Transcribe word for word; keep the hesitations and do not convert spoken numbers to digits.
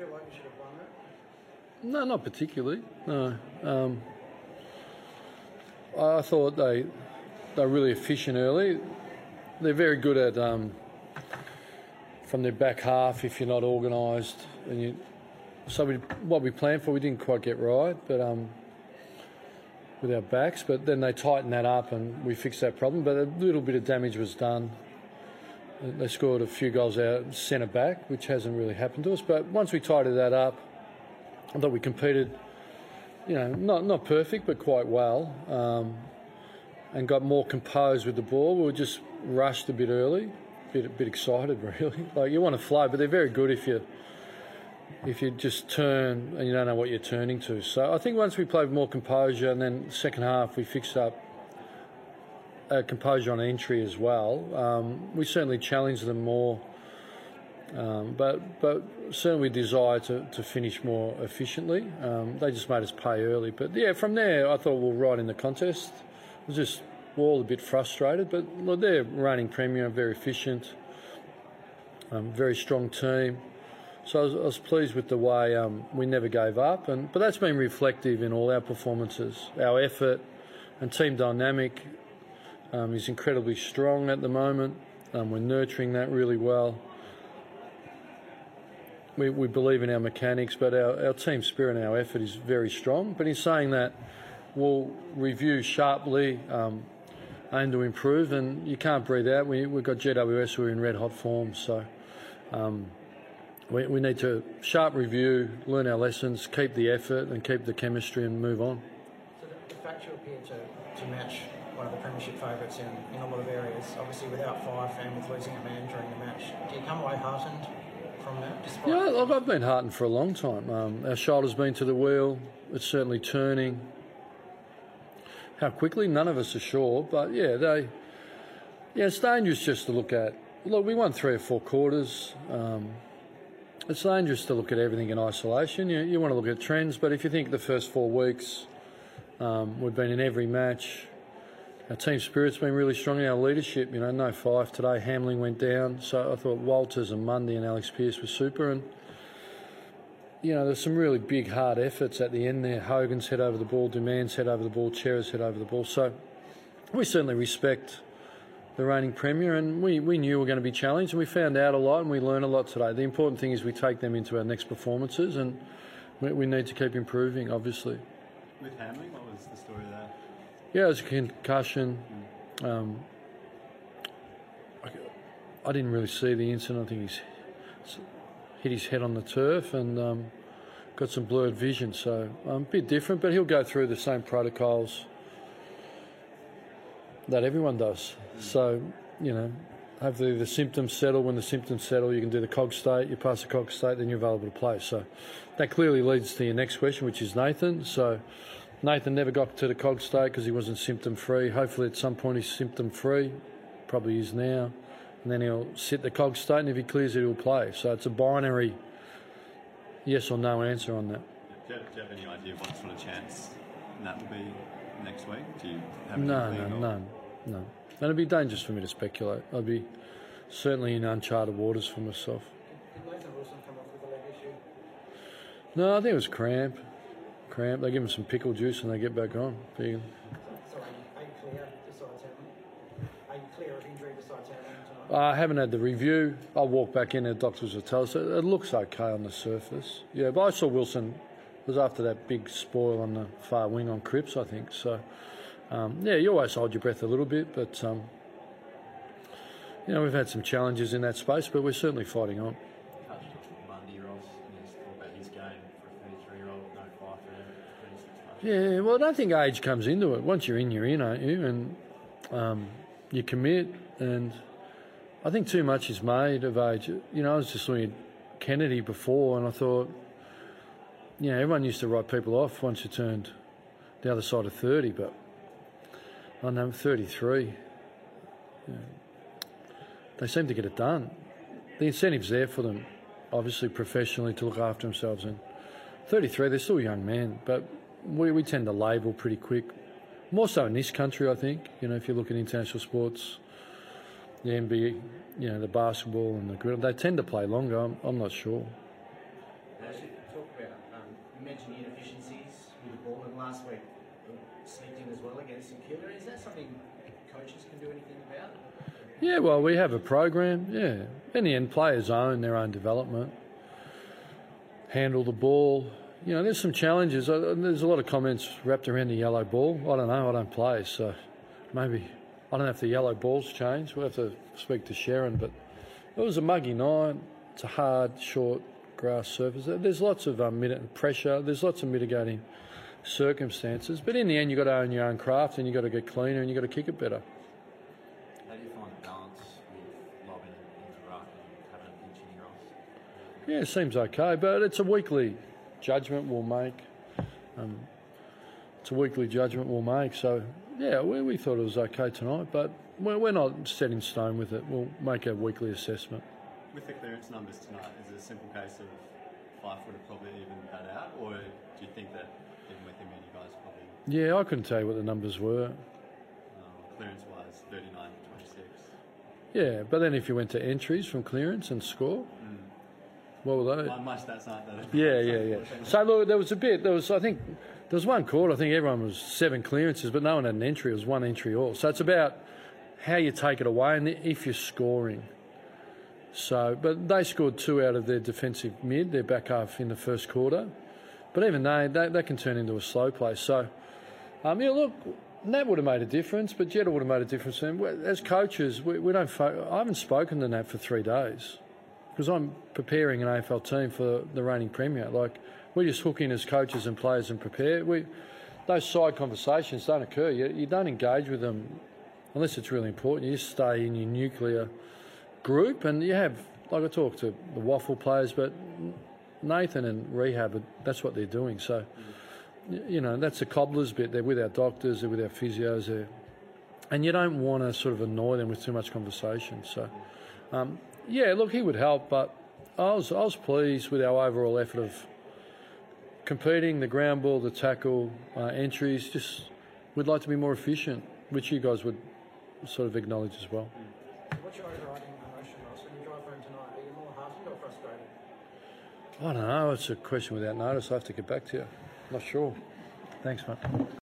feel like you should have won that? No, not particularly. No. Um, I thought they they're really efficient early. They're very good at um, from their back half if you're not organised. And you, so we, what we planned for, we didn't quite get right, but um, with our backs. But then they tightened that up and we fixed that problem. But a little bit of damage was done. They scored a few goals out centre back, which hasn't really happened to us. But once we tidied that up, I thought we competed, you know, not not perfect, but quite well, um, and got more composed with the ball. We were just rushed a bit early, a bit, a bit excited, really. Like, you want to flow, but they're very good if you if you just turn and you don't know what you're turning to. So I think once we played with more composure, and then second half we fixed up uh, composure on entry as well. Um, we certainly challenged them more. Um, but but certainly we desire to, to finish more efficiently. Um, they just made us pay early. But yeah, from there I thought we were right in the contest. It was just we're all a bit frustrated, but look, they're reigning premier, very efficient, um, very strong team. So I was, I was pleased with the way um, we never gave up. And but that's been reflective in all our performances. Our effort and team dynamic um, is incredibly strong at the moment. Um, we're nurturing that really well. We, we believe in our mechanics, but our, our team spirit and our effort is very strong. But in saying that, we'll review sharply, um, aim to improve, and you can't breathe out. We, we've got G W S who are in red hot form, so um, we, we need to sharp review, learn our lessons, keep the effort and keep the chemistry and move on. So the, the fact you appear to, to match one of the premiership favourites in, in a lot of areas, obviously without Fife and with losing a man during the match, do you come away heartened from that? Yeah, look, I've been heartened for a long time. Um, our shoulder's been to the wheel. It's certainly turning. How quickly, none of us are sure. But yeah, they, yeah, it's dangerous just to look at. Look, we won three or four quarters. Um, it's dangerous to look at everything in isolation. You, you want to look at trends, but if you think the first four weeks, um, we've been in every match. Our team spirit's been really strong in our leadership. You know, no Fife today. Hamling went down. So I thought Walters and Mundy and Alex Pearce were super. And, you know, there's some really big, hard efforts at the end there. Hogan's head over the ball, Dumand's head over the ball, Chera's head over the ball. So we certainly respect the reigning premier, and we, we knew we were going to be challenged, and we found out a lot and we learned a lot today. The important thing is we take them into our next performances, and we, we need to keep improving, obviously. With Hamling, what was the story there? Yeah, it was a concussion. Um, I, I didn't really see the incident. I think he's hit his head on the turf and um, got some blurred vision. So um, a bit different, but he'll go through the same protocols that everyone does. Mm. So, you know, hopefully the symptoms settle. When the symptoms settle, you can do the cog state. You pass the cog state, then you're available to play. So that clearly leads to your next question, which is Nathan. So Nathan never got to the cog state because he wasn't symptom-free. Hopefully at some point he's symptom-free, probably is now, and then he'll sit the cog state, and if he clears it, he'll play. So it's a binary yes or no answer on that. Do you, do you have any idea what sort of chance that will be next week? Do you have no, no, or? no, no. And it'd be dangerous for me to speculate. I'd be certainly in uncharted waters for myself. Did Nathan Wilson come off with a leg issue? No, I think it was cramp. Cramp. They give him some pickle juice and they get back on. Vegan. Sorry, are you clear besides Hamling? Are you clear of injury besides Hamling tonight? I haven't had the review. I'll walk back in and the doctors will tell us. It looks okay on the surface. Yeah, but I saw Wilson. It was after that big spoil on the far wing on Cripps, I think. So, um, yeah, you always hold your breath a little bit, but, um, you know, we've had some challenges in that space, but we're certainly fighting on. Yeah, well, I don't think age comes into it. Once you're in, you're in, aren't you? And um, you commit, and I think too much is made of age. You know, I was just looking at Kennedy before, and I thought, you know, everyone used to write people off once you turned the other side of thirty, but I know I'm thirty-three. Yeah. They seem to get it done. The incentive's there for them, obviously professionally, to look after themselves. And thirty-three, they're still young men, but we, we tend to label pretty quick. More so in this country, I think. You know, if you look at international sports, the N B A, you know, the basketball and the gridiron, they tend to play longer. I'm, I'm not sure. How's mentioned the inefficiencies with the ball, and last week it sneaked in as well against St Kilda. Is that something coaches can do anything about? Yeah, well, we have a program, yeah. In the end, players own their own development, handle the ball. You know, there's some challenges. Uh, There's a lot of comments wrapped around the yellow ball. I don't know, I don't play, so maybe, I don't know if the yellow ball's changed. We'll have to speak to Sharon, but it was a muggy night. It's a hard, short grass surface. There's lots of um, mit- pressure. There's lots of mitigating circumstances. But in the end, you've got to own your own craft and you've got to get cleaner and you've got to kick it better. How do you find the balance with lobbing into ruck and having a pinch in your off? Yeah, it seems okay, but it's a weekly judgment we'll make. Um, it's a weekly judgment we'll make. So, yeah, we, we thought it was okay tonight, but we're, we're not set in stone with it. We'll make a weekly assessment. With the clearance numbers tonight, is it a simple case of five foot have probably evened that out, or do you think that even with him, you guys probably Yeah, I couldn't tell you what the numbers were. uh, clearance-wise thirty-nine to twenty-six? Yeah, but then if you went to entries from clearance and score, Mm. what were they? My, my stats aren't that. Yeah, yeah, yeah. So look, there was a bit. There was, I think, there was one quarter. I think everyone was seven clearances, but no one had an entry. It was one entry all. So it's about how you take it away and if you're scoring. So, but they scored two out of their defensive mid, their back half in the first quarter. But even they, they, they can turn into a slow play. So, um, yeah, look, Nat would have made a difference, but Jetta would have made a difference. And we- as coaches, we, we don't. Fo- I haven't spoken to Nat for three days because I'm preparing an A F L team for the reigning premier. Like, we just hook in as coaches and players and prepare. We those side conversations don't occur. You, you don't engage with them unless it's really important. You just stay in your nuclear group, and you have, like I talk to the waffle players, but Nathan and rehab, that's what they're doing. So, y- you know, that's the cobbler's bit. They're with our doctors, they're with our physios, they're, and you don't want to sort of annoy them with too much conversation. So, um, yeah, look, he would help, but I was I was pleased with our overall effort of competing, the ground ball, the tackle, uh, entries. Just we'd like to be more efficient, which you guys would sort of acknowledge as well. What's your overriding emotion, Ross, when you drive home tonight? Are you more heartened or frustrated? I don't know. It's a question without notice. I have to get back to you. Not sure. Thanks, mate.